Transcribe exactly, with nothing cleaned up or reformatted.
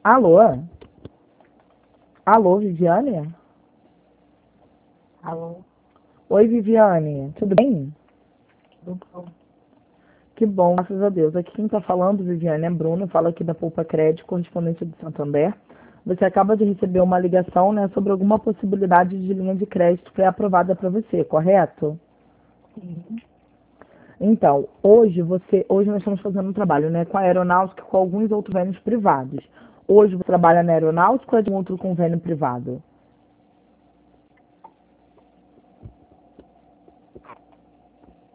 Alô? Alô, Viviane? Alô, Oi, Viviane. Tudo bem? tudo bom? Que bom, graças a Deus. Aqui quem está falando, Viviane, é Bruno. Fala aqui da Poupa Crédito, correspondente do Santander. Você acaba de receber uma ligação, né, sobre alguma possibilidade de linha de crédito que é aprovada para você, correto? Sim. Então, hoje você, hoje nós estamos fazendo um trabalho, né, com a aeronáutica e com alguns outros convênios privados. Hoje você trabalha na aeronáutica ou é de um outro convênio privado?